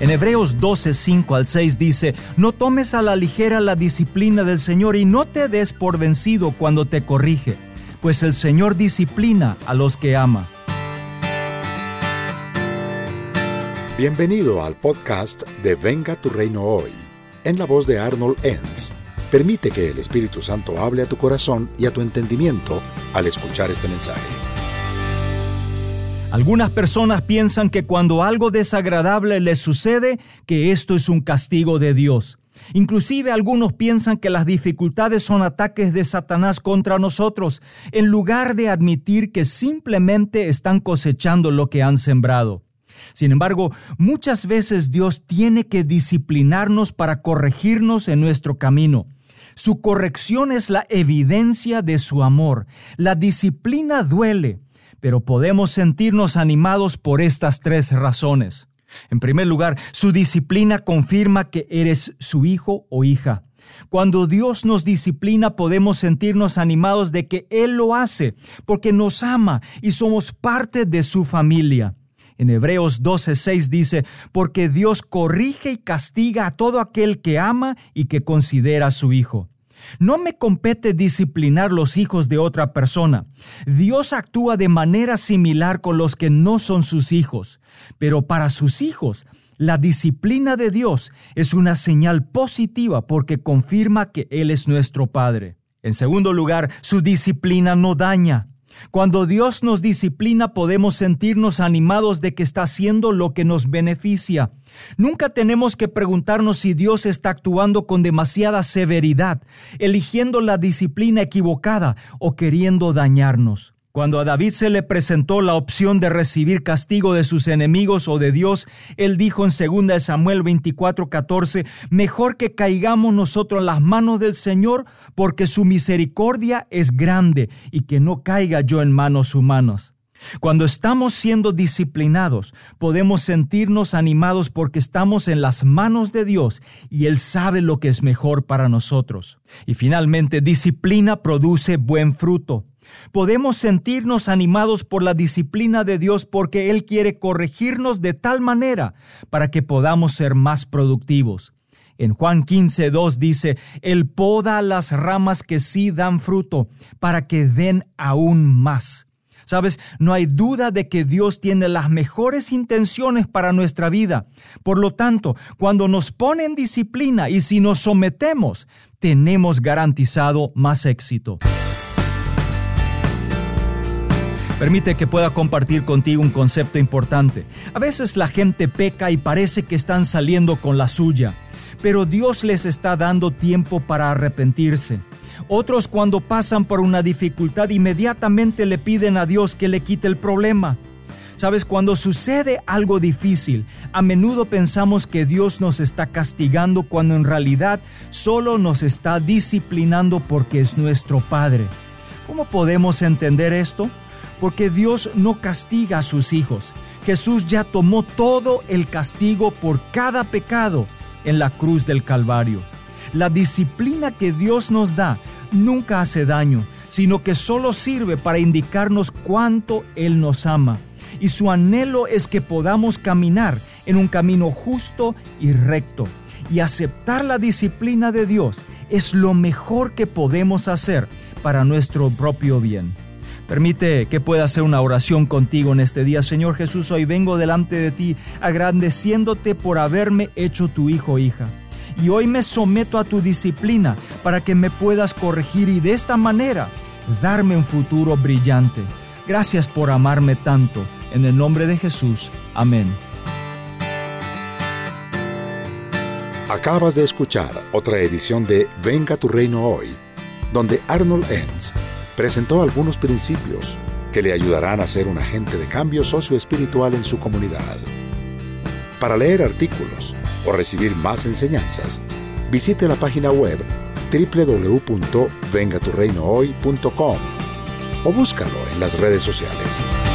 En Hebreos 12, 5 al 6 dice: no tomes a la ligera la disciplina del Señor y no te des por vencido cuando te corrige, pues el Señor disciplina a los que ama. Bienvenido al podcast de Venga tu Reino Hoy, en la voz de Arnold Enns. Permite que el Espíritu Santo hable a tu corazón y a tu entendimiento al escuchar este mensaje. Algunas personas piensan que cuando algo desagradable les sucede, que esto es un castigo de Dios. Inclusive algunos piensan que las dificultades son ataques de Satanás contra nosotros, en lugar de admitir que simplemente están cosechando lo que han sembrado. Sin embargo, muchas veces Dios tiene que disciplinarnos para corregirnos en nuestro camino. Su corrección es la evidencia de su amor. La disciplina duele, pero podemos sentirnos animados por estas 3 razones. En primer lugar, su disciplina confirma que eres su hijo o hija. Cuando Dios nos disciplina, podemos sentirnos animados de que Él lo hace, porque nos ama y somos parte de su familia. En Hebreos 12:6 dice: porque Dios corrige y castiga a todo aquel que ama y que considera a su hijo. No me compete disciplinar los hijos de otra persona. Dios actúa de manera similar con los que no son sus hijos. Pero para sus hijos, la disciplina de Dios es una señal positiva porque confirma que Él es nuestro Padre. En segundo lugar, su disciplina no daña. Cuando Dios nos disciplina, podemos sentirnos animados de que está haciendo lo que nos beneficia. Nunca tenemos que preguntarnos si Dios está actuando con demasiada severidad, eligiendo la disciplina equivocada o queriendo dañarnos. Cuando a David se le presentó la opción de recibir castigo de sus enemigos o de Dios, él dijo en 2 Samuel 24:14, mejor que caigamos nosotros en las manos del Señor, porque su misericordia es grande, y que no caiga yo en manos humanas. Cuando estamos siendo disciplinados, podemos sentirnos animados porque estamos en las manos de Dios y Él sabe lo que es mejor para nosotros. Y finalmente, disciplina produce buen fruto. Podemos sentirnos animados por la disciplina de Dios porque Él quiere corregirnos de tal manera para que podamos ser más productivos. En Juan 15:2 dice: Él poda las ramas que sí dan fruto para que den aún más. ¿Sabes? No hay duda de que Dios tiene las mejores intenciones para nuestra vida. Por lo tanto, cuando nos pone en disciplina y si nos sometemos, tenemos garantizado más éxito. Permite que pueda compartir contigo un concepto importante. A veces la gente peca y parece que están saliendo con la suya, pero Dios les está dando tiempo para arrepentirse. Otros, cuando pasan por una dificultad, inmediatamente le piden a Dios que le quite el problema. ¿Sabes? Cuando sucede algo difícil, a menudo pensamos que Dios nos está castigando cuando en realidad solo nos está disciplinando porque es nuestro Padre. ¿Cómo podemos entender esto? Porque Dios no castiga a sus hijos. Jesús ya tomó todo el castigo por cada pecado en la cruz del Calvario. La disciplina que Dios nos da nunca hace daño, sino que solo sirve para indicarnos cuánto Él nos ama. Y su anhelo es que podamos caminar en un camino justo y recto. Y aceptar la disciplina de Dios es lo mejor que podemos hacer para nuestro propio bien. Permite que pueda hacer una oración contigo en este día. Señor Jesús, hoy vengo delante de ti agradeciéndote por haberme hecho tu hijo o hija. Y hoy me someto a tu disciplina para que me puedas corregir y de esta manera darme un futuro brillante. Gracias por amarme tanto. En el nombre de Jesús. Amén. Acabas de escuchar otra edición de Venga tu Reino Hoy, donde Arnold Enns presentó algunos principios que le ayudarán a ser un agente de cambio socioespiritual en su comunidad. Para leer artículos o recibir más enseñanzas, visite la página web www.vengaturreinohoy.com o búscalo en las redes sociales.